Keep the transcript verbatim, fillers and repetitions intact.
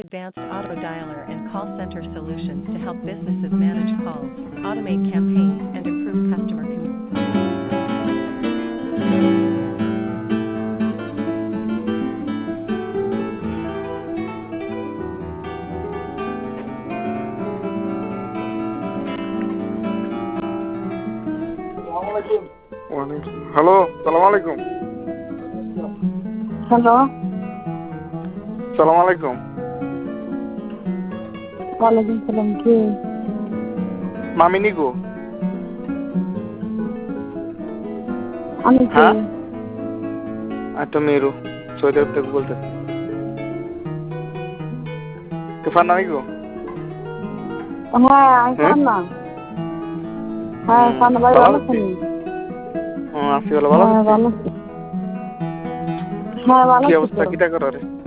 advanced auto dialer and call center solutions to help businesses manage calls, automate campaigns, and improve customer communication. Hello, সালাম আলাইকুম। Hello, সালাম আলাইকুম। ওয়ালাইকুম সালাম। কে? মামিনি গো। আমি কে? হ্যাঁ, আচ্ছা মেরু সৌদি আরব থেকে বলতেছি। তুফান নামি গো। হ্যাঁ, আমি পান্না। হ্যাঁ, পান্না ভাই ভালো আছেন? হুম, আছি ভালো। ভালো হ্যাঁ, আছি। ভালো আছি। হ্যাঁ, ভালো কি আছি অবস্থা? তো। কিটা করো রে?